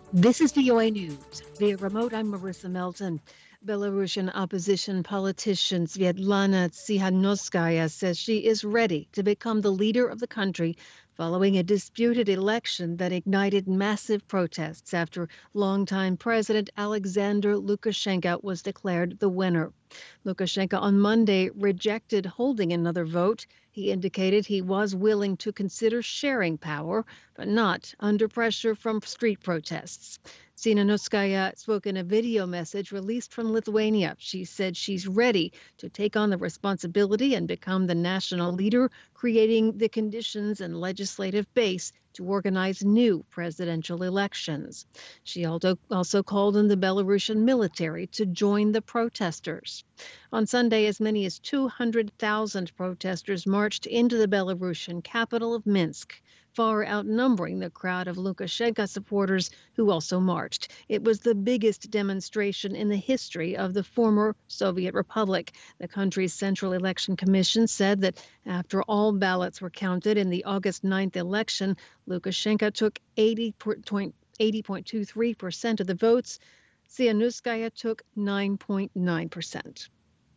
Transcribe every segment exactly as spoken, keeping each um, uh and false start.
This is V O A News. Via remote, I'm Marissa Melton. Belarusian opposition politician Svetlana Tsikhanouskaya says she is ready to become the leader of the country following a disputed election that ignited massive protests after longtime President Alexander Lukashenko was declared the winner. Lukashenko on Monday rejected holding another vote. He indicated he was willing to consider sharing power, but not under pressure from street protests. Tsikhanouskaya spoke in a video message released from Lithuania. She said she's ready to take on the responsibility and become the national leader, creating the conditions and legislative base to organize new presidential elections. She also called on the Belarusian military to join the protesters. On Sunday, as many as two hundred thousand protesters marched into the Belarusian capital of Minsk, far outnumbering the crowd of Lukashenko supporters who also marched. It was the biggest demonstration in the history of the former Soviet Republic. The country's Central Election Commission said that after all ballots were counted in the August ninth election, Lukashenko took eighty point two three percent of the votes. Tsikhanouskaya took nine point nine percent.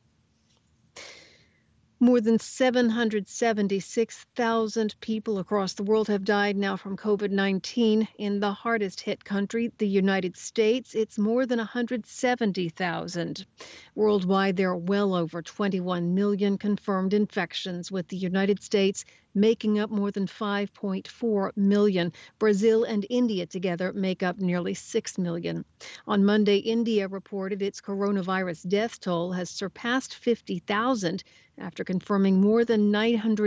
More than seven hundred seventy-six thousand people across the world have died now from COVID nineteen. In the hardest hit country, the United States, it's more than one hundred seventy thousand. Worldwide, there are well over twenty-one million confirmed infections, with the United States making up more than five point four million. Brazil and India together make up nearly six million. On Monday, India reported its coronavirus death toll has surpassed fifty thousand after confirming more than nine hundred